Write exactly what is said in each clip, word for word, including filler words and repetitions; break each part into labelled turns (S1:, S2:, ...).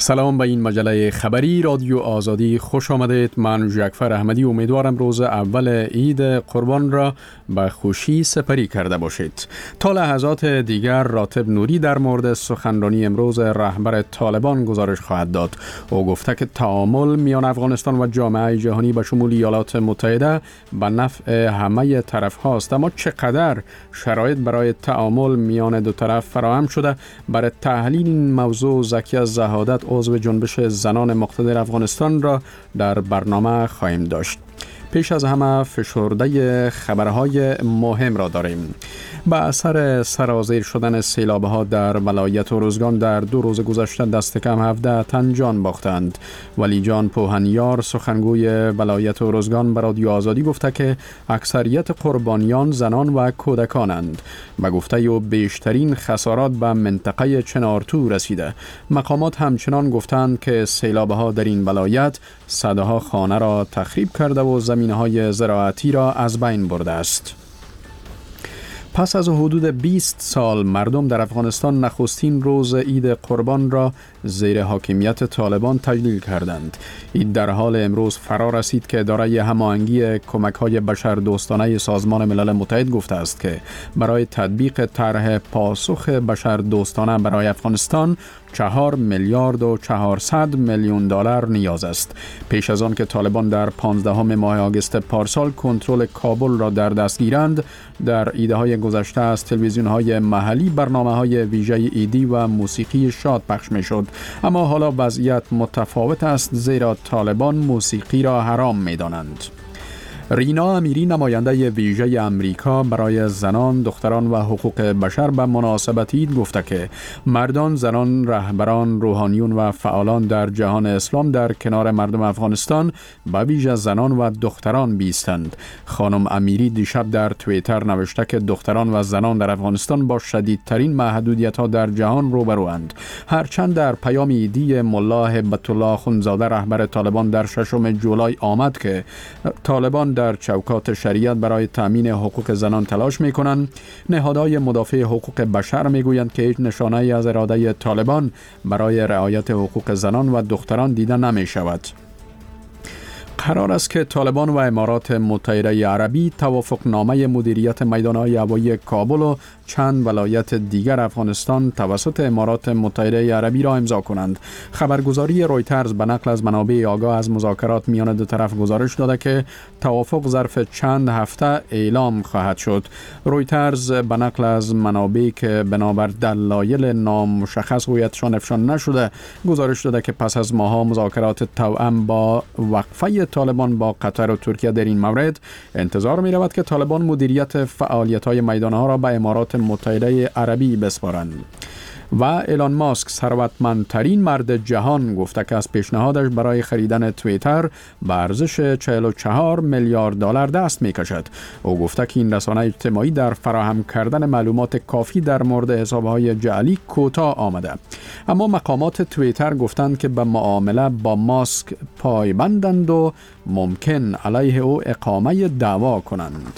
S1: سلام به این مجله خبری رادیو آزادی خوش آمدید. من جعفر احمدی امیدوارم روز اول عید قربان را به خوشی سپری کرده باشید. تا لحظات دیگر راتب نوری در مورد سخنرانی امروز رهبر طالبان گزارش خواهد داد. او گفته که تعامل میان افغانستان و جامعه جهانی به شمول ایالات متحده به نفع همه طرف هاست، اما چقدر شرایط برای تعامل میان دو طرف فراهم شده؟ برای تحلیل این موضوع زکی زهادت عضو جنبش زنان مقتدر افغانستان را در برنامه خواهیم داشت. پیش از همه فشرده خبرهای مهم را داریم. با اثر سرازیر شدن سیلاب‌ها در ولایت اروزگان در دو روز گذشته دست کم هفده تن جان باختند. ولی جان پوهنیار سخنگوی ولایت اروزگان به رادیو آزادی گفته که اکثریت قربانیان زنان و کودکانند. به گفته او بیشترین خسارات به منطقه چنارتو رسیده. مقامات همچنان گفتند که سیلاب‌ها در این ولایت صدها خانه را تخریب کرده و زمین‌های زراعتی را از بین برده است. پس از حدود بیست سال مردم در افغانستان نخستین روز عید قربان را زیر حاکمیت طالبان تجلیل کردند. عید در حال امروز فرا رسید که اداره هماهنگی کمک‌های بشردوستانه سازمان ملل متحد گفته است که برای تطبیق طرح پاسخ بشردوستانه برای افغانستان چهار میلیارد و چهارصد میلیون دلار نیاز است. پیش از آن که طالبان در پانزدهم ماه آگوست پارسال کنترل کابل را در دست گیرند، در عیدهای گذشته از تلویزیون‌های محلی برنامه‌های ویژه عیدی و موسیقی شاد پخش می‌شد، اما حالا وضعیت متفاوت است، زیرا طالبان موسیقی را حرام می‌دانند. رینا امیری نماینده ویژه امریکا برای زنان، دختران و حقوق بشر به مناسبت عید گفته که مردان، زنان، رهبران، روحانیون و فعالان در جهان اسلام در کنار مردم افغانستان به ویژه زنان و دختران بیستند. خانم امیری دیشب در توییتر نوشته که دختران و زنان در افغانستان با شدیدترین محدودیت‌ها در جهان روبروند. هرچند در پیام عیدی ملا هبت الله اخوندزاده رهبر طالبان در ششم جولای آمد که طالبان در چوکات شریعت برای تامین حقوق زنان تلاش می‌کنند، نهادهای مدافع حقوق بشر می‌گویند که هیچ نشانه‌ای از اراده طالبان برای رعایت حقوق زنان و دختران دیده نمی‌شود. قرار است که طالبان و امارات متحده عربی توافقنامه مدیریت میدان‌های هوایی کابل و چند ولایت دیگر افغانستان توسط امارات متحده عربی را امضا کنند. خبرگزاری رویترز به نقل از منابع آگاه از مذاکرات میان دو طرف گزارش داده که توافق ظرف چند هفته اعلام خواهد شد. رویترز به نقل از منابعی که بنابر دلایل نامشخص هویتشان افشا نشده گزارش داده که پس از ماه‌ها مذاکرات توأم با وقفه طالبان با قطر و ترکیه در این مورد، انتظار می رود که طالبان مدیریت فعالیت‌های میدانها را به امارات متحده عربی بسپارند. و ایلان ماسک ثروتمندترین مرد جهان گفته که از پیشنهادش برای خریدن توییتر به ارزش چهل و چهار میلیارد دلار دست می‌کشد. او گفته که این رسانه اجتماعی در فراهم کردن معلومات کافی در مورد حساب‌های جعلی کوتاه آمده. اما مقامات توییتر گفتند که به معامله با ماسک پایبندند و ممکن علیه او اقامه دعوا کنند.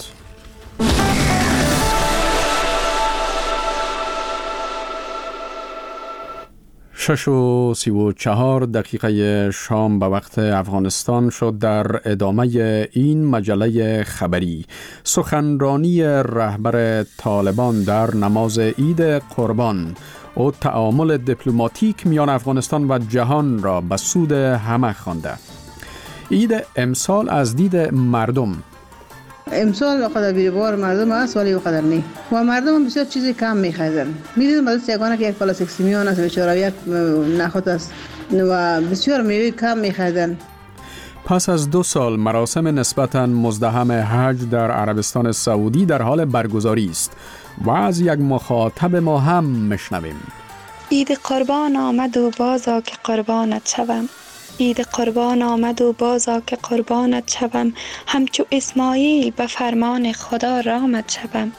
S1: شش و سی و چهار دقیقه شام به وقت افغانستان شد. در ادامه این مجله خبری، سخنرانی رهبر طالبان در نماز عید قربان او تعامل دیپلماتیک میان افغانستان و جهان را به سود همه خوانده. عید امسال از دید مردم
S2: امسال قدر بیروار مردم است ولی قدر نی و مردم بسیار چیزی کم می‌خریدن. می‌دیدم بعضی یگانه که یک پلاستیک سیمیان است بیچاره یک نخود است و بسیار میوه کم می‌خریدن.
S1: پس از دو سال مراسم نسبتاً مزدحم حج در عربستان سعودی در حال برگزاری است و از یک مخاطب ما هم میشنویم.
S3: عید قربان آمد و بازا که قربانت شوم. عید قربان آمد و بازا که قربانت شوم. همچو اسماعیل به فرمان خدا رامت شوم.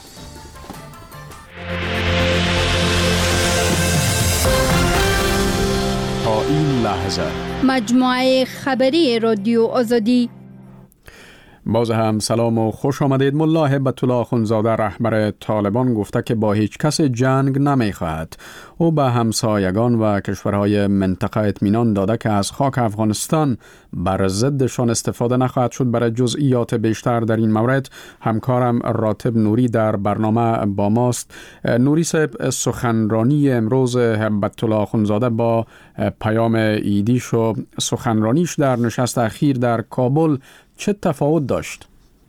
S1: تا این لحظه
S4: مجموعه خبری رادیو آزادی.
S1: باز هم سلام و خوش آمدید. ملا هبت الله اخوندزاده رهبر طالبان گفته که با هیچ کس جنگ نمی خواهد. او به همسایگان و کشورهای منطقه اطمینان داده که از خاک افغانستان بر ضدشان استفاده نخواهد شد. برای جزئیات بیشتر در این مورد همکارم راتب نوری در برنامه با ماست. نوری صاحب، سخنرانی امروز هبت الله اخوندزاده با پیام عیدیش و سخنرانیش در نشست اخیر در کابل چه تفاوت داشت؟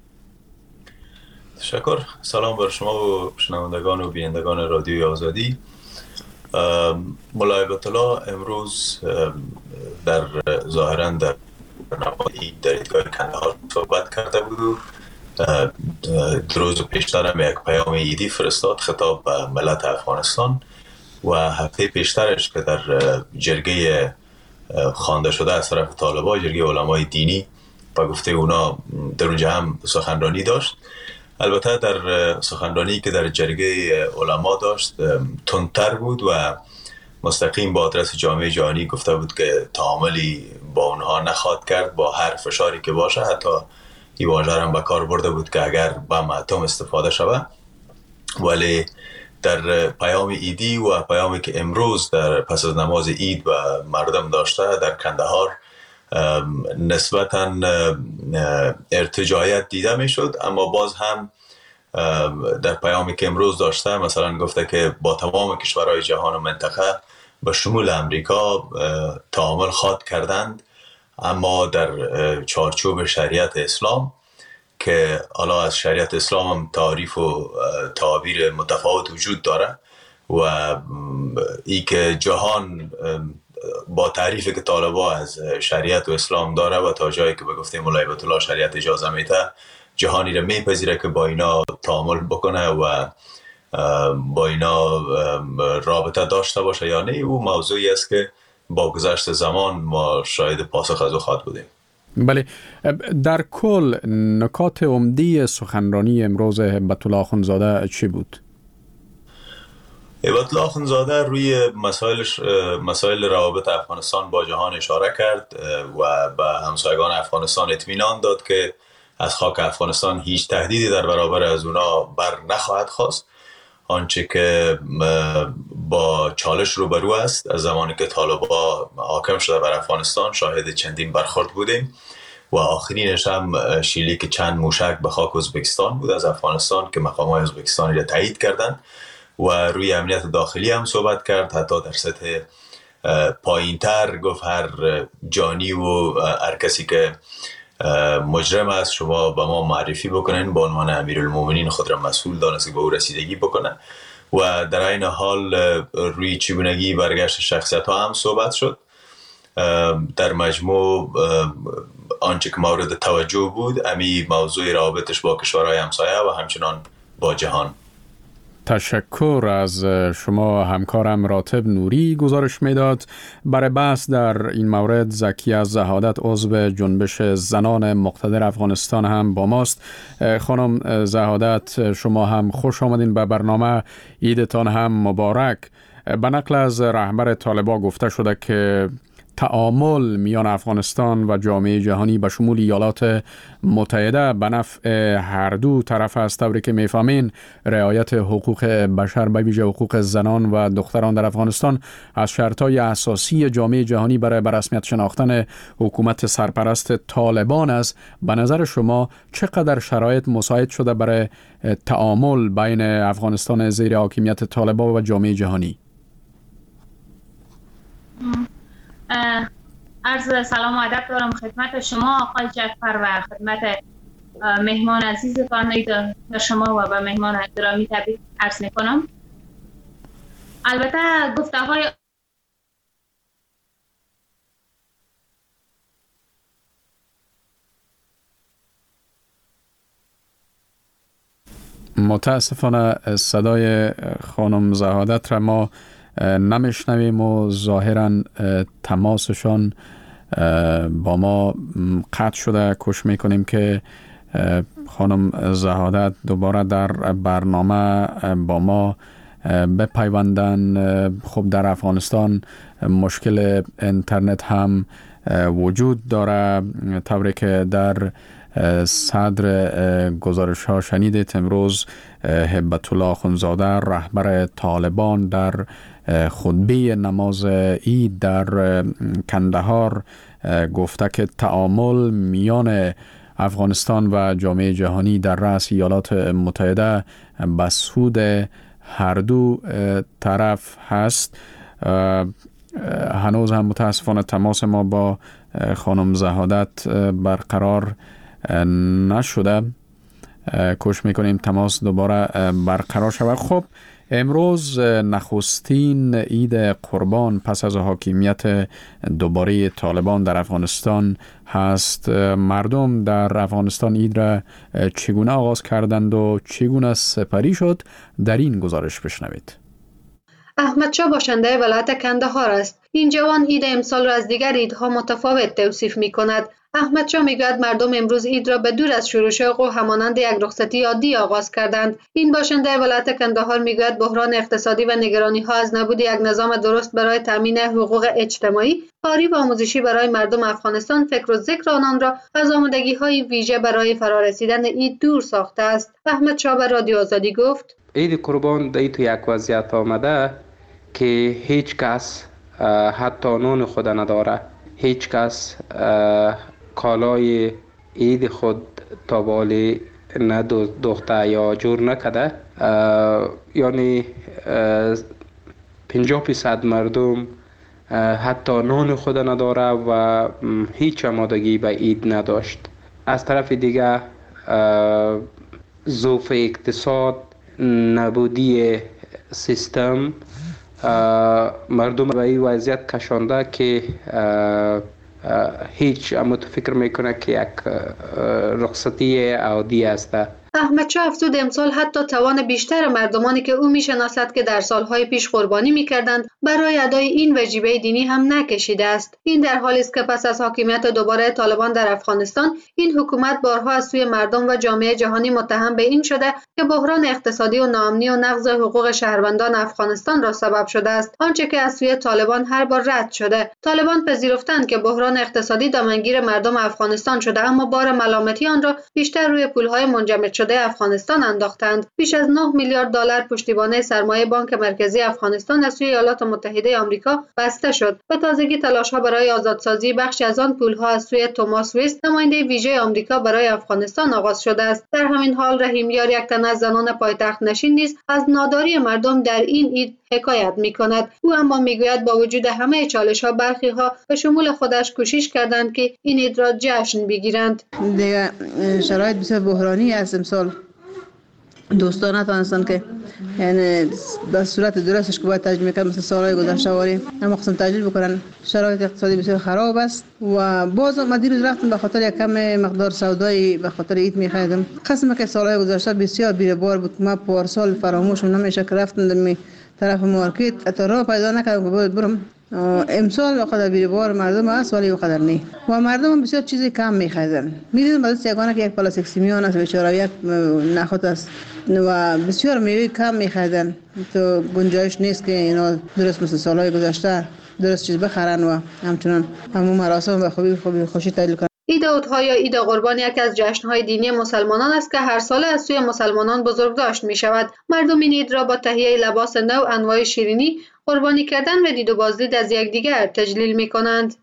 S4: تشکر. سلام بر شما و شنوندگان و بینندگان رادیوی آزادی. ملا هبت الله امروز در ظاهرا در برنامه در ایدگاه کندهار صحبت کرده بود و دو روز پیشتر هم یک پیام عیدی فرستاد خطاب به ملت افغانستان و هفته پیشترش که در جرگه خوانده شده از طرف طالبان، جرگه علمای دینی، و گفته اونا در اونجا هم سخنرانی داشت. البته در سخنرانی که در جرگه علما داشت تندتر بود و مستقیم با آدرس جامعه جهانی گفته بود که تعاملی با اونها نخواهد کرد با هر فشاری که باشه. حتی این واژه هم به کار برده بود که اگر بم اتم استفاده شود. ولی در پیام عیدی و پیامی که امروز در پس از نماز عید و مردم داشته در کندهار نسبتاً ارتجاعیت دیده می شد، اما باز هم در پیامی که امروز داشته مثلا گفته که با تمام کشورهای جهان و منطقه به شمول امریکا تعامل خواهد کردند، اما در چارچوب شریعت اسلام، که حالا از شریعت اسلام هم تعریف و تعابیر متفاوت وجود داره و ای که جهان با تعریفی که طالبان از شریعت و اسلام داره و تا جایی که به گفته ملا هبت الله شریعت اجازه میده، جهانی را میپذیره که با اینا تعامل بکنه و با اینا رابطه داشته باشه یا نه. او موضوعی است که با گذشت زمان ما شاید پاسخ از او خواهد بودیم.
S1: بله، در کل نکات عمده سخنرانی امروز هبت الله اخوندزاده چی بود؟
S4: هبت الله اخوندزاده روی مسائل مسائل روابط افغانستان با جهان اشاره کرد و به همسایگان افغانستان اطمینان داد که از خاک افغانستان هیچ تهدیدی در برابر از اونا بر نخواهد خواست. آنچه که با چالش روبرو است از زمانی که طالبان حاکم شده بر افغانستان شاهد چندین برخورد بودیم و آخرینش هم شلیک چند موشک به خاک ازبکستان بود از افغانستان که مقامات ازبکستانی را تایید کردند و روی امنیت داخلی هم صحبت کرد. حتی در سطح پایینتر گفت هر جانی و هر کسی که مجرم است شما به ما معرفی بکنین، با عنوان امیرالمومنین خود را مسئول دانست که به او رسیدگی بکنه. و در این حال روی چگونگی برگشت شخصیت ها هم صحبت شد. در مجموع آنچه که مورد توجه بود امی موضوع روابطش با کشورهای همسایه و همچنان با جهان.
S1: تشکر از شما. همکارم راتب نوری گزارش میداد. برای بحث در این مورد زکیه زهادت عضو جنبش زنان مقتدر افغانستان هم با ماست. خانم زهادت، شما هم خوش آمدین به برنامه. عیدتان هم مبارک. به نقل از رهبر طالبان گفته شده که تعامل میان افغانستان و جامعه جهانی به شمول ایالات متحده به نفع هر دو طرف است. طوری که میفهمین رعایت حقوق بشر به ویژه حقوق زنان و دختران در افغانستان از شرطهای اساسی جامعه جهانی برای به رسمیت شناختن حکومت سرپرست طالبان است. به نظر شما چقدر شرایط مساعد شده برای تعامل بین افغانستان زیر حاکمیت طالبان و جامعه جهانی؟
S5: عرض سلام و ادب دارم خدمت شما آقای جعفر و خدمت مهمان عزیز کانید شما و به مهمان گرامی تبریک عرض میکنم. البته گفته های
S1: متاسفانه صدای خانم زهادت را ما نمیشنویم و ظاهراً تماسشان با ما قطع شده. کوشش میکنیم که خانم زهادت دوباره در برنامه با ما بپیوندن. خب در افغانستان مشکل اینترنت هم وجود داره. طوری که در صدر گزارش ها شنیدید امروز هبت الله اخوندزاده رهبر طالبان در خطبه نماز عید در کندهار گفته که تعامل میان افغانستان و جامعه جهانی در رأس ایالات متحده به سود هر دو طرف هست. هنوز هم متاسفانه تماس ما با خانم زهادت برقرار نشده. کوشش میکنیم تماس دوباره برقرار شود. خب امروز نخستین عید قربان پس از حاکمیت دوباره طالبان در افغانستان هست. مردم در افغانستان عید را چگونه آغاز کردند و چگونه سپری شد؟ در این گزارش بشنوید.
S6: احمد شاه باشنده ولایت کندهار است. این جوان عید امسال را از دیگر عیدها متفاوت توصیف می کند. احمد شاه میگوید مردم امروز عید را به دور از شور و شوق و همانند یک رخصتی عادی آغاز کردند. این باشنده ولایت کندهار میگوید بحران اقتصادی و نگرانی ها از نبود یک نظام درست برای تامین حقوق اجتماعی، کاری و آموزشی برای مردم افغانستان فکر و ذکر آنان را از آمادگی های ویژه برای فرارسیدن عید دور ساخته است. احمد شاه به رادیو آزادی گفت:
S7: عید قربان در تو یک وضعیت آمده که هیچ کس حتی نان خود نداره، هیچ کس کالای عید خود تابالی ندوخته یا جور نکده. یعنی پنجاه فیصد مردم حتی نان خود نداره و هیچ آمادگی به عید نداشت. از طرف دیگه ضعف اقتصاد، نبودی سیستم مردم به این وضعیت کشانده که هیچ اما تو فکر میکنه که یک رخصتی عادی است.
S6: احمد شاه افزود امسال حتی توان بیشتر مردمانی که او میشناسد که در سالهای پیش قربانی میکردند برای ادای این وجیبه دینی هم نکشیده است. این در حالی است که پس از حاکمیت دوباره طالبان در افغانستان این حکومت بارها از سوی مردم و جامعه جهانی متهم به این شده که بحران اقتصادی و ناامنی و نقض حقوق شهروندان افغانستان را سبب شده است، آنچه که از سوی طالبان هر بار رد شده. طالبان پذیرفتند که بحران اقتصادی دامنگیر مردم افغانستان شده، اما بار ملامتی آن را بیشتر روی پولهای منجمد شده افغانستان انداختند. بیش از نه میلیارد دلار پشتیبانی سرمایه بانک مرکزی افغانستان از سوی ایالات متحده آمریکا بسته شد. به تازگی تلاش‌ها برای آزادسازی بخشی از آن پول‌ها از سوی توماس ویست، نماینده ویژه آمریکا برای افغانستان آغاز شده است. در همین حال رحیم یار، یک تن از زنان پایتخت نشین نیز از ناداری مردم در این عید حکایت می‌کند. او اما می‌گوید با وجود همه چالش‌ها برخی‌ها به شمول خودش کوشش کردند که این عید را جشن بگیرند.
S2: دیگه شرایط بسیار بحرانی است امسال. دوستان نتوانستند که یعنی به صورت درستش که باید تجلیل میکنن مثل سالهای گذشته واری اما قسم تجلیل بکنن. شرایط اقتصادی بسیار خراب است و باز ما دیروز رفتم به خاطر یک کم مقدار سودایی به خاطر عید میخریدم. قسم که سالهای گذشته بسیار بیره بار بود. ما پارسال فراموش نمیشه که رفتم می طرف مارکت تا راه پیدا نکردم که باید برم. امسال وقت بیره بار مردم است ولی وقت نی و مردم بسیار چیزی کم میخریدن. میدیدم بعضی یگانه که یک پلاستیک سیمیان است بیچاره یک نخود است و بسیار میوه کم میخریدن. تو گنجایش نیست که اینا درست مثل سالهای گذشته درست چیز بخرن و همچنان همون مراسم به خوبی خوبی خوشی تجلیل کنن.
S6: عید اضحی یا عید قربان یکی از جشن‌های دینی مسلمانان است که هر ساله از سوی مسلمانان بزرگداشت می‌شود. مردم این عید را با تهیه لباس نو، انواع شیرینی، قربانی کردن و دید و بازدید از یکدیگر تجلیل می‌کنند.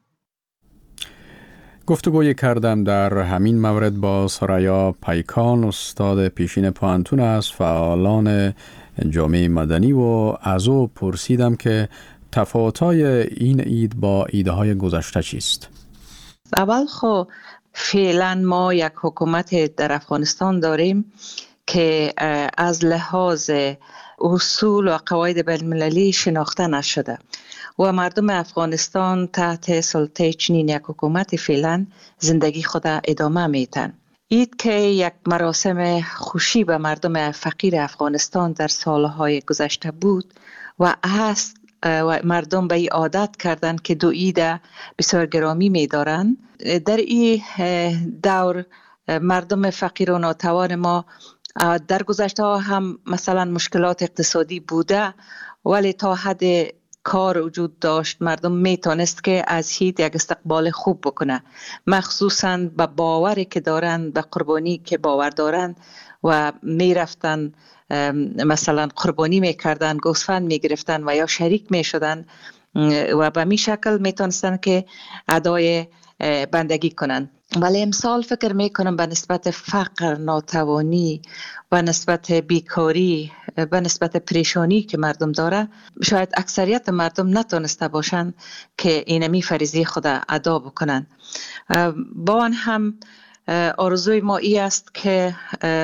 S1: گفتگوی کردم در همین مورد با سریا پیکان، استاد پیشین پوهنتون از فعالان جامعه مدنی، و از او پرسیدم که تفاوت‌های این عید با عیدهای گذشته چیست؟
S8: اول خب فعلا ما یک حکومت در افغانستان داریم که از لحاظ اصول و قواعد بین‌المللی شناخته نشده و مردم افغانستان تحت سلطه چنین یک حکومت فعلا زندگی خود ادامه میتن. عید که یک مراسم خوشی به مردم فقیر افغانستان در سالهای گذشته بود و هست و مردم به این عادت کردن که دو عید بسیار گرامی می دارن. در این دور مردم فقیر و ناتوان ما در گذشته هم مثلا مشکلات اقتصادی بوده، ولی تا حد کار وجود داشت، مردم میتونست که از هیچ یک استقبال خوب بکنه، مخصوصاً به باوری که دارن، به قربانی که باور دارن و میرفتن مثلا قربانی میکردن، گوسفند میگرفتن و یا شریک میشدن و به می شکل میتونستن که ادای بندگی کنن. ولی امسال فکر میکنم به نسبت فقر، ناتوانی و نسبت بیکاری، به نسبت پریشانی که مردم داره، شاید اکثریت مردم نتونسته باشن که اینمی فریضه خود ادا بکنن. با آن هم آرزوی ما ای است که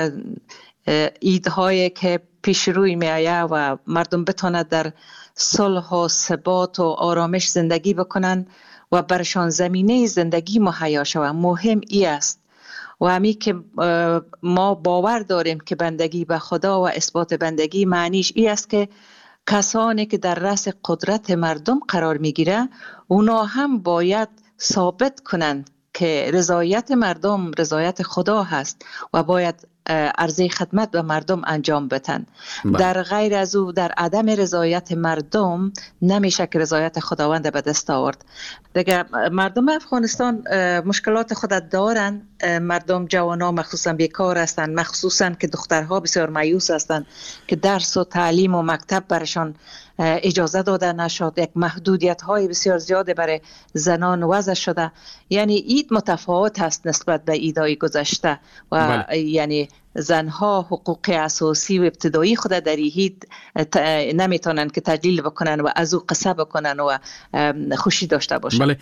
S8: ایدهایی که پیش روی می آید و مردم بتواند در صلح و ثبات و آرامش زندگی بکنن و برشان زمینه زندگی مهیا شود. مهم ای است و همی که ما باور داریم که بندگی به خدا و اثبات بندگی معنیش ای است که کسانی که در رأس قدرت مردم قرار میگیره اونا هم باید ثابت کنند که رضایت مردم رضایت خدا هست و باید عرضه خدمت به مردم انجام بدن. در غیر از او، در عدم رضایت مردم نمیشه که رضایت خداوند به دست آورد. دیگه مردم افغانستان مشکلات خود دارن، مردم جوانا مخصوصا بیکار هستند، مخصوصا که دخترها بسیار مایوس هستند که درس و تعلیم و مکتب برشان اجازه داده نشد، یک محدودیت های بسیار زیاده برای زنان وضع شده. یعنی اید متفاوت هست نسبت به ایدای گذشته و بله. یعنی زنها حقوق اساسی و ابتدایی خود در هیچ نمیتونن که تجلیل بکنن و از او قصه بکنن و خوشی داشته باشن.
S1: بله.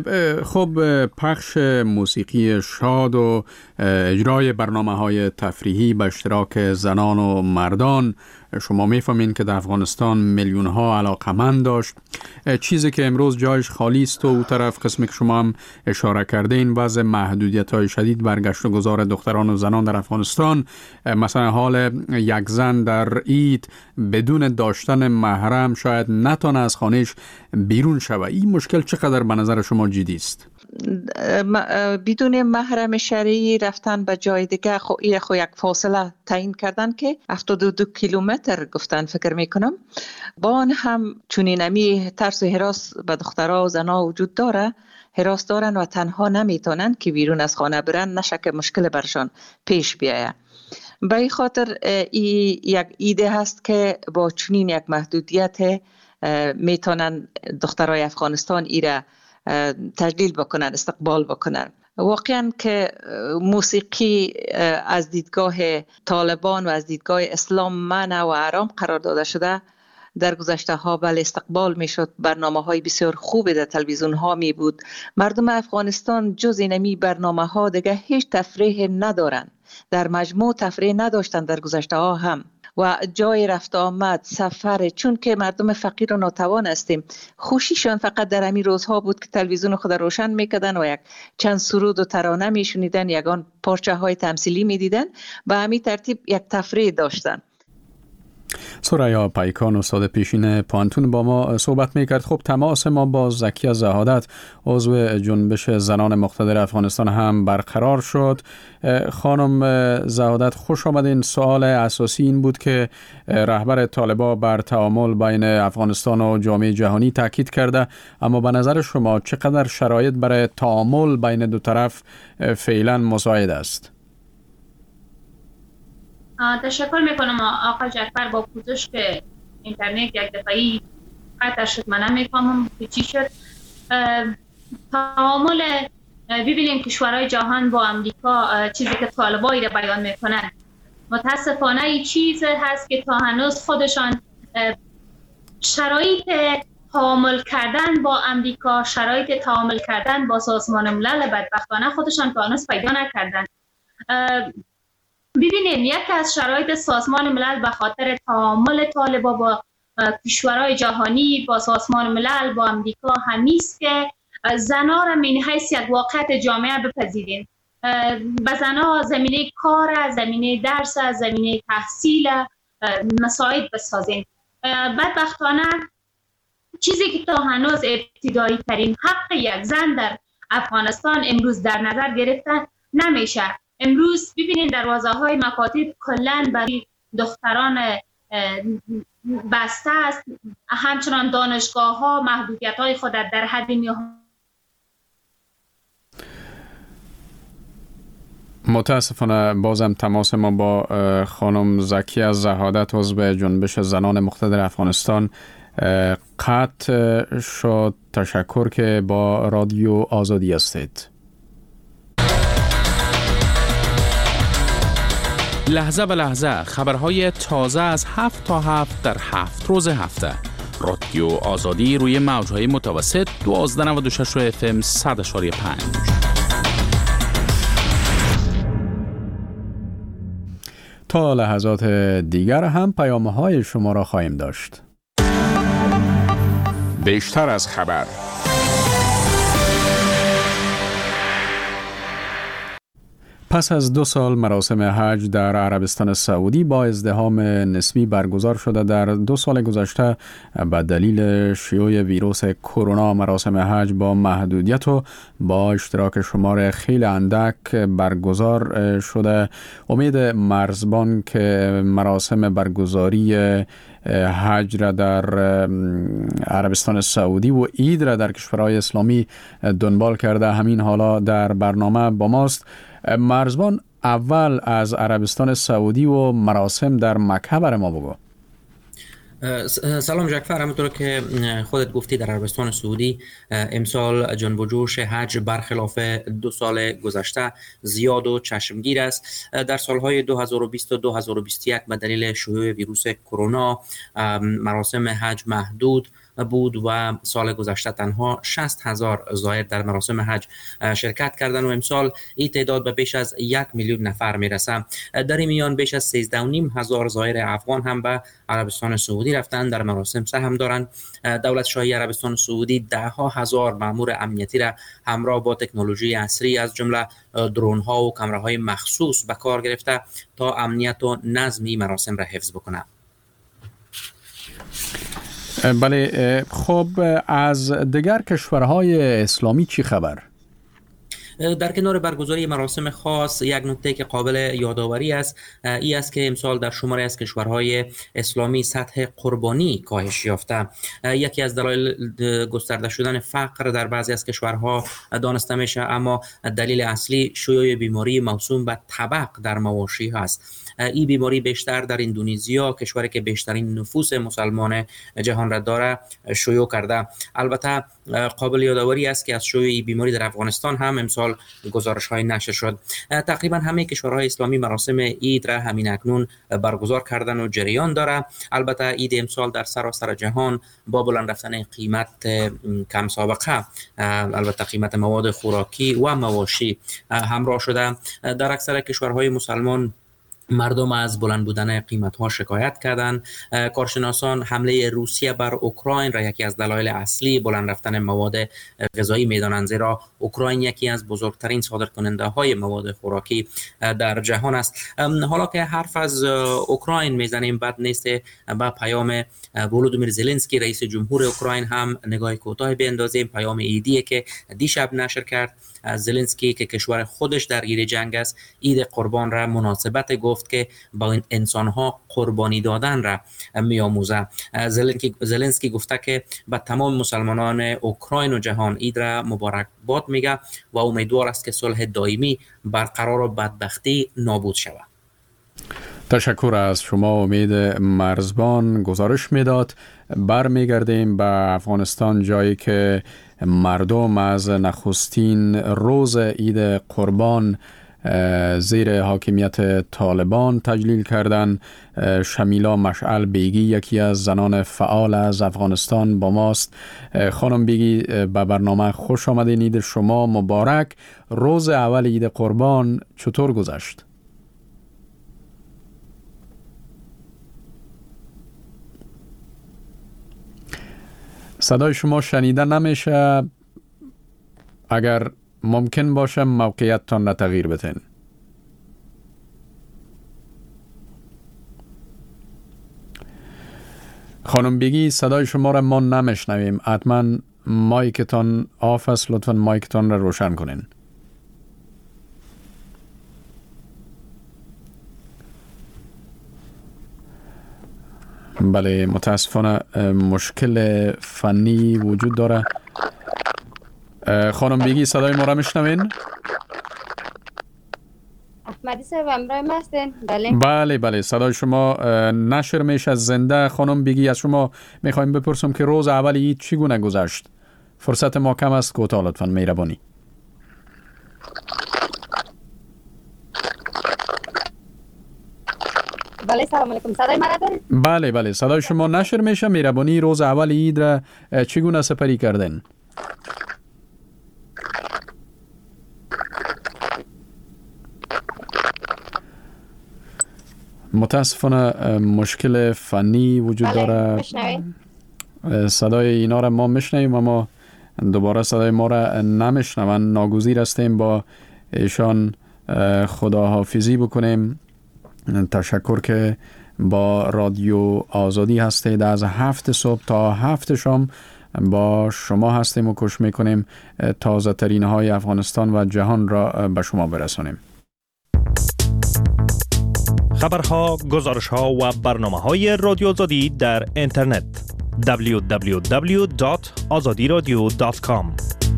S1: خب پخش موسیقی شاد و اجرای برنامه های تفریحی به اشتراک زنان و مردان، شما میفهمین که در افغانستان میلیون ها علاقمند داشت. چیزی که امروز جایش خالی است و اون طرف قسمی که شما هم اشاره کرده این وضع محدودیت های شدید برگشت و گذار دختران و زنان در افغانستان، مثلا حال یک زن در عید بدون داشتن محرم شاید نتونه از خانهش بیرون شود. این مشکل چقدر به نظر شما جدی است؟
S8: بدون محرم شرعی رفتن به جای دیگه خو این خو یک فاصله تعیین کردن که هفتاد و دو کیلومتر گفتن فکر میکنم. با آن هم چون نمی ترس و هراس به دخترها و زنها وجود داره، هراس دارن و تنها نمیتونن که بیرون از خانه برن، نشه که مشکل برشان پیش بیاید. به این خاطر ای یک ایده هست که با چنین یک محدودیت میتونن دخترای افغانستان ایره تجلیل بکنن، استقبال بکنن. واقعا که موسیقی از دیدگاه طالبان و از دیدگاه اسلام منع و حرام قرار داده شده. در گذشته ها بله استقبال می شد، برنامه های بسیار خوبی در تلویزیون ها می بود. مردم افغانستان جز اینمی برنامه ها دیگه هیچ تفریح ندارن، در مجموع تفریح نداشتن در گذشته ها هم و جای رفت آمد سفر، چون که مردم فقیر و ناتوان هستیم. خوشیشان فقط در همین روزها بود که تلویزیون خود روشن میکردن و یک چند سرود و ترانه میشنیدن، یگان پارچه های تمثیلی میدیدن، به همین ترتیب یک تفریح داشتن.
S1: ثریا پیکان استاد پیشین پانتون با ما صحبت میکرد. خب تماس ما با زکیه زهادت عضو جنبش زنان مقتدر افغانستان هم برقرار شد. خانم زهادت خوش آمدین. سوال اساسی این بود که رهبر طالبان بر تعامل بین افغانستان و جامعه جهانی تاکید کرده، اما به نظر شما چقدر شرایط برای تعامل بین دو طرف فعلا مساعد است؟
S5: تشکر میکنم آقا جعفر. با پوزش که اینترنت یک دفعی قطع شد، من نمیفهمم که چی شد. تعامل ببینیم کشورهای جهان با امریکا، چیزی که طالبایی را بیان میکنن متاسفانه این چیز هست که تا هنوز خودشان شرایط تعامل کردن با امریکا، شرایط تعامل کردن با سازمان ملل بدبختانه خودشان تا هنوز پیدا نکردن. ببینیم یک از شرایط سازمان ملل به خاطر تعامل طالبان با کشورهای جهانی، با سازمان ملل، با امریکا همیست که زنها را من حیث یک واقعیت جامعه بپذیریم. به زنها زمینه کار، زمینه درس، زمینه تحصیل مساعد بسازیم. بدبختانه چیزی که تا هنوز ابتدایی ترین حق یک زن در افغانستان امروز در نظر گرفته نمیشه. امروز ببینید دروازه های مکاتب کلن برای دختران بسته است. همچنان دانشگاه ها محدودیت های خود در حد نهایی.
S1: متاسفانه بازم تماس ما با خانم زکی از زهادت عضو جنبش زنان مقتدر افغانستان قطع شد. تشکر که با رادیو آزادی هستید.
S9: لحظه به لحظه خبرهای تازه از هفت تا هفت در هفت روز هفته. رادیو آزادی روی موجهای متوسط دوازده نود و شش اف ام صد و پنج.
S1: تا لحظات دیگر هم پیام‌های شما را خواهیم داشت. بیشتر از خبر. پس از دو سال مراسم حج در عربستان سعودی با ازدحام نسبی برگزار شده. در دو سال گذشته به دلیل شیوع ویروس کرونا مراسم حج با محدودیت و با اشتراک شمار خیلی اندک برگزار شده. امید مرزبان که مراسم برگزاری حج را در عربستان سعودی و عید را در کشورهای اسلامی دنبال کرده، همین حالا در برنامه با ماست. مرزبان، اول از عربستان سعودی و مراسم در مکه برای ما بگو.
S10: سلام جعفر، همونطور که خودت گفتی در عربستان سعودی امسال جنب و جوش حج برخلاف دو سال گذشته زیاد و چشمگیر است. در سالهای دو هزار و بیست و دو هزار و بیست و یک به دلیل شیوع ویروس کرونا مراسم حج محدود بود و سال گذشته تنها شصت هزار زائر در مراسم حج شرکت کردند و امسال این تعداد به بیش از یک میلیون نفر میرسه. در این میان بیش از سیزده و نیم هزار زائر افغان هم به عربستان سعودی رفتن، در مراسم سهم دارند. دولت شاهی عربستان سعودی ده ها هزار مأمور امنیتی را همراه با تکنولوژی عصری از جمله درون ها و کامراهای مخصوص به کار گرفته تا امنیت و نظم این مراسم را حفظ بکنه.
S1: بله، خب از دیگر کشورهای اسلامی چی خبر؟
S10: در کنار برگزاری مراسم خاص یک نکته که قابل یادآوری است این است که امسال در شماری از کشورهای اسلامی سطح قربانی کاهش یافته. یکی از دلایل گسترده شدن فقر در بعضی از کشورها دانسته میشه، اما دلیل اصلی شیوع بیماری موسوم به طبق در مواشی است. این بیماری بیشتر در اندونزیا، کشوری که بیشترین نفوس مسلمان جهان را داره، شیوع کرده. البته قابل یادآوری است که از شیوع این بیماری در افغانستان هم امسال گزارش‌های نشر شد. تقریبا همه کشورهای اسلامی مراسم عید را همین اکنون برگزار کردن و جریان داره. البته عید امسال در سراسر جهان با بلند رفتن قیمت کم سابقه، البته قیمت مواد خوراکی و مواشی همراه شده. در اکثر کشورهای مسلمان مردم از بلند بودن قیمت‌ها شکایت کردند. کارشناسان حمله روسیه بر اوکراین را یکی از دلایل اصلی بلند رفتن مواد غذایی می‌دانند، زیرا اوکراین یکی از بزرگترین صادرکننده‌های مواد خوراکی در جهان است. حالا که حرف از اوکراین میزنیم، بد نیست با پیام ولودیمیر زلنسکی رئیس جمهور اوکراین هم نگاه کوتاه بیندازیم. پیام عیدی که دیشب نشر کرد از زلنسکی که کشور خودش درگیر جنگ است، عید قربان را مناسبت گفت که با انسان‌ها قربانی دادن را می‌آموزه. زلنسکی زلنسکی گفته که به تمام مسلمانان اوکراین و جهان عید را مبارکباد میگه و امیدوار است که صلح دائمی برقرار و بدبختی نابود شود.
S1: تشکر از شما امید مرزبان. گزارش میداد. برمیگردیم به افغانستان، جایی که مردم از نخستین روز عید قربان زیر حاکمیت طالبان تجلیل کردند. شمیلا مشعل بیگی یکی از زنان فعال از افغانستان با ماست. خانم بیگی، به برنامه خوش آمدین. عید شما مبارک. روز اول عید قربان چطور گذشت؟ صدای شما شنیده نمیشه. اگر ممکن باشه موقعیتتان را تغییر بدین. خانم بیگی، صدای شما را ما نمیشنویم. حتما مایکتان آف است، لطفا مایکتان را روشن کنین. بله، متاسفانه مشکل فنی وجود داره. خانم بیگی صدای ما را میشنوین؟
S11: احمدی صاحب امرای ما هستین؟ بله
S1: بله بله صدای شما نشر میشه از زنده. خانم بیگی، از شما میخوایم بپرسم که روز اول عید چگونه گذشت؟ فرصت ما کم است، کوتاه لطفاً مهربانی.
S11: بله سلام علیکم، صدای من دارید؟
S1: بله بله صدای شما نشر میشه. مهربانی روز اول عید را چگونه سپری کردن؟ متاسفانه مشکل فنی وجود
S11: بله.
S1: داره. صدای اینا را ما میشنویم اما دوباره صدای ما را نمیشنون. ناگزیر هستیم با ایشان خداحافظی بکنیم. تشکر که با رادیو آزادی هستید. از هفت صبح تا هفت شام با شما هستیم و کوشش میکنیم تازه ترین های افغانستان و جهان را به شما برسانیم.
S12: خبرها، گزارشها و برنامه‌های رادیو آزادی در اینترنت دبلیو دبلیو دبلیو دات آزادی رادیو دات کام.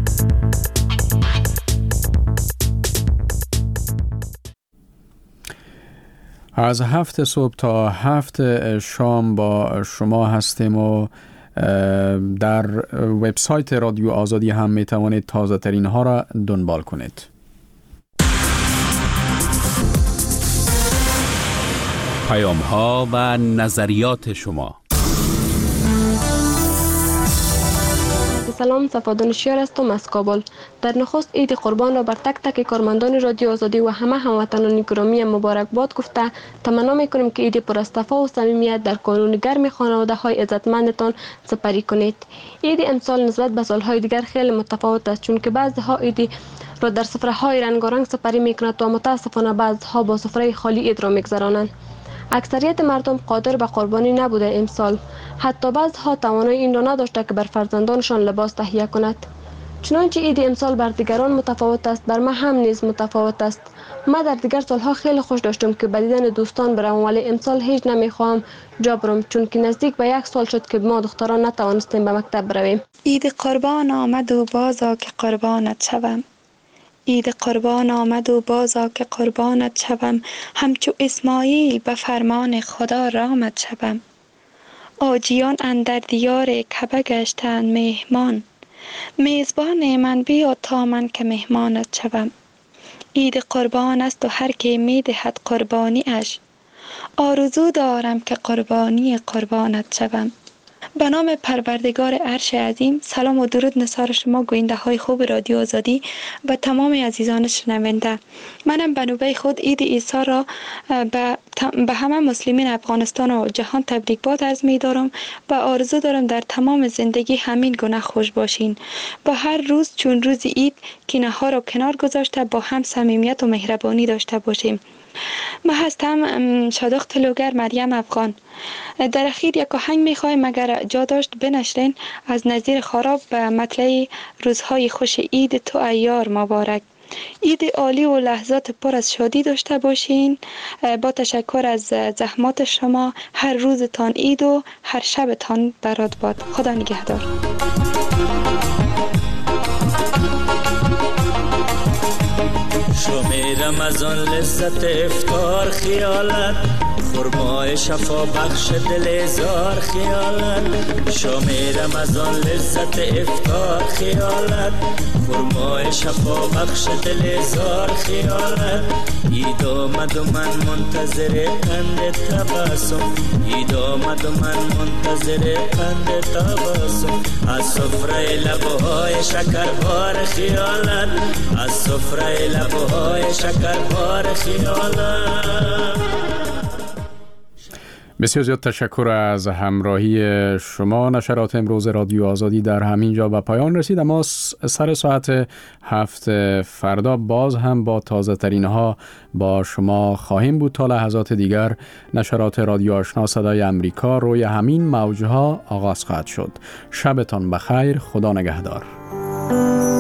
S1: از هفت صبح تا هفت شام با شما هستیم و در وبسایت رادیو آزادی هم می توانید تازه ترین ها را دنبال کنید.
S9: پیام ها و نظریات شما.
S13: سلام، صفادانشیار هستم از کابل. در نخست عید قربان را بر تک تک کارمندان رادیو آزادی و همه هموطنان گرامی مبارکباد گفته تمنا میکنیم که عید پر از صفا و صمیمیت در کانون گرم خانواده های عزتمندتان سپری کنید. عید امسال نسبت به سالهای دیگر خیلی متفاوت است، چون که بعضی‌ها عید را در سفره های رنگارنگ سپری میکنند و متاسفانه بعضی‌ها با سفره خالی عید را میگذرانند. اکثریت مردم قادر به قربانی نبوده امسال. حتی بعضها توانایی این را نداشته که بر فرزندانشان لباس تهیه کند. چنانچه عید امسال بر دیگران متفاوت است، بر من هم نیز متفاوت است. ما در دیگر سالها خیلی خوش داشتم که به دیدن دوستان برم، ولی امسال هیچ نمیخواهم جا برم، چون که نزدیک به یک سال شد که ما دختران نتوانستیم به مکتب برویم.
S3: عید قربان آمد و بازا که قربانت شوم. عید قربان آمد و بازا که قربانت شوم. همچو اسماعیل به فرمان خدا رامت شوم. آجیان اندر دیار کعبه گشتند مهمان. میزبان من بیا تا من که مهمانت شوم. عید قربان است و هر که می دهد قربانی اش. آرزو دارم که قربانی قربانت شوم. به نام پروردگار عرش عظیم، سلام و درود نثار شما گوینده های خوب رادیو آزادی و تمام عزیزان شنونده. منم به نوبه خود عید عیسی را به, به همه مسلمین افغانستان و جهان تبریکباد عرض می دارم و آرزو دارم در تمام زندگی همین گونه خوش باشین. با هر روز چون روز عید کینه ها را کنار گذاشته با هم صمیمیت و مهربانی داشته باشیم. من هستم شادخ تلوگر مریم افغان. در اخیر یک آهنگ میخوایم اگر جا داشت بنشرین از نظیر خراب به مطلع روزهای خوش عید تو ایار مبارک. عید عالی و لحظات پر از شادی داشته باشین. با تشکر از زحمات شما. هر روزتان عید و هر شبتان برات باد. خدا نگهدار.
S14: شمیرم از آن لذت افطار خیالت، خرمای شفا بخش دل زار خیالت. شمیرم از آن لذت افطار خیالت، خرمای شفا بخش دل زار خیالت. عید آمد و من منتظر قند تبسم. عید آمد و من منتظر قند تبسم. از سفره لبهای شکربار خیالت، از سفره لبهای شکربار خیالت.
S1: بسیار زیاد تشکر از همراهی شما. نشرات امروز رادیو آزادی در همین جا به پایان رسید، اما سر ساعت هفت فردا باز هم با تازه ترین ها با شما خواهیم بود. تا لحظات دیگر نشرات رادیو آشنا صدای امریکا روی همین موجها آغاز خواهد شد. شبتان بخیر. خدا نگهدار.